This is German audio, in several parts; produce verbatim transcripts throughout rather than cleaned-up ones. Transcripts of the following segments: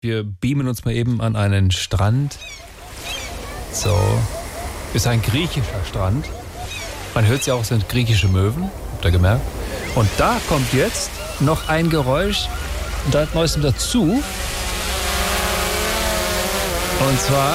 Wir beamen uns mal eben an einen Strand. So, ist ein griechischer Strand. Man hört ja auch, es sind griechische Möwen, habt ihr gemerkt? Und da kommt jetzt noch ein Geräusch, seit neuestem dazu. Und zwar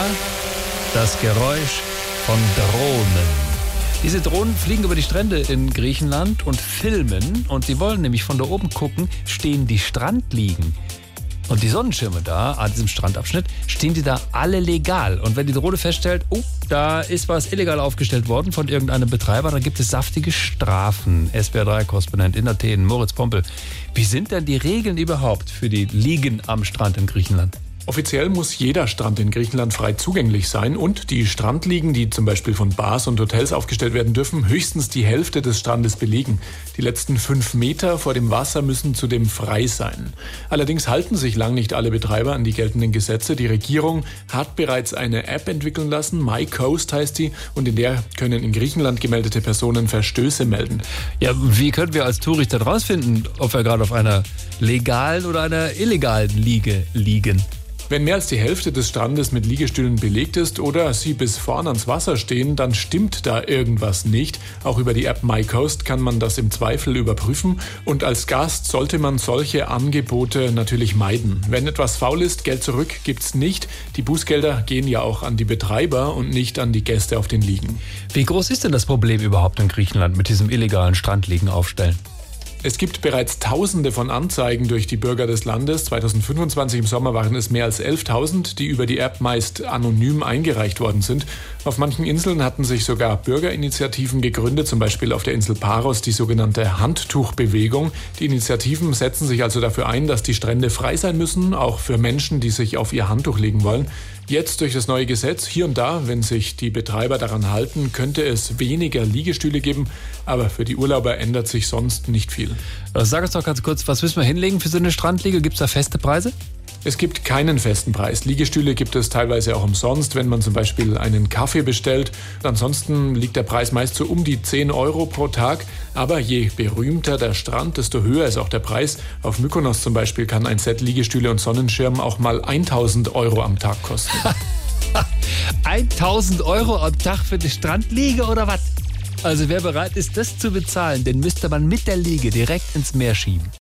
das Geräusch von Drohnen. Diese Drohnen fliegen über die Strände in Griechenland und filmen. Und die wollen nämlich von da oben gucken, stehen die Strandliegen. Und die Sonnenschirme da, an diesem Strandabschnitt, stehen die da alle legal. Und wenn die Drohne feststellt, oh, da ist was illegal aufgestellt worden von irgendeinem Betreiber, dann gibt es saftige Strafen. S W R drei Korrespondent in Athen, Moritz Pompel. Wie sind denn die Regeln überhaupt für die Liegen am Strand in Griechenland? Offiziell muss jeder Strand in Griechenland frei zugänglich sein und die Strandliegen, die zum Beispiel von Bars und Hotels aufgestellt werden dürfen, höchstens die Hälfte des Strandes belegen. Die letzten fünf Meter vor dem Wasser müssen zudem frei sein. Allerdings halten sich lang nicht alle Betreiber an die geltenden Gesetze. Die Regierung hat bereits eine App entwickeln lassen, MyCoast heißt die, und in der können in Griechenland gemeldete Personen Verstöße melden. Ja, wie können wir als Tourist dann rausfinden, ob wir gerade auf einer legalen oder einer illegalen Liege liegen? Wenn mehr als die Hälfte des Strandes mit Liegestühlen belegt ist oder sie bis vorn ans Wasser stehen, dann stimmt da irgendwas nicht. Auch über die App MyCoast kann man das im Zweifel überprüfen. Und als Gast sollte man solche Angebote natürlich meiden. Wenn etwas faul ist, Geld zurück gibt's nicht. Die Bußgelder gehen ja auch an die Betreiber und nicht an die Gäste auf den Liegen. Wie groß ist denn das Problem überhaupt in Griechenland mit diesem illegalen Strandliegen aufstellen? Es gibt bereits Tausende von Anzeigen durch die Bürger des Landes. zweitausendfünfundzwanzig im Sommer waren es mehr als elftausend, die über die App meist anonym eingereicht worden sind. Auf manchen Inseln hatten sich sogar Bürgerinitiativen gegründet, zum Beispiel auf der Insel Paros die sogenannte Handtuchbewegung. Die Initiativen setzen sich also dafür ein, dass die Strände frei sein müssen, auch für Menschen, die sich auf ihr Handtuch legen wollen. Jetzt durch das neue Gesetz, hier und da, wenn sich die Betreiber daran halten, könnte es weniger Liegestühle geben, aber für die Urlauber ändert sich sonst nicht viel. Sag uns doch ganz kurz, was müssen wir hinlegen für so eine Strandliege? Gibt es da feste Preise? Es gibt keinen festen Preis. Liegestühle gibt es teilweise auch umsonst, wenn man zum Beispiel einen Kaffee bestellt. Ansonsten liegt der Preis meist so um die zehn Euro pro Tag. Aber je berühmter der Strand, desto höher ist auch der Preis. Auf Mykonos zum Beispiel kann ein Set Liegestühle und Sonnenschirm auch mal tausend Euro am Tag kosten. tausend Euro am Tag für die Strandliege oder was? Also wer bereit ist, das zu bezahlen, den müsste man mit der Liege direkt ins Meer schieben.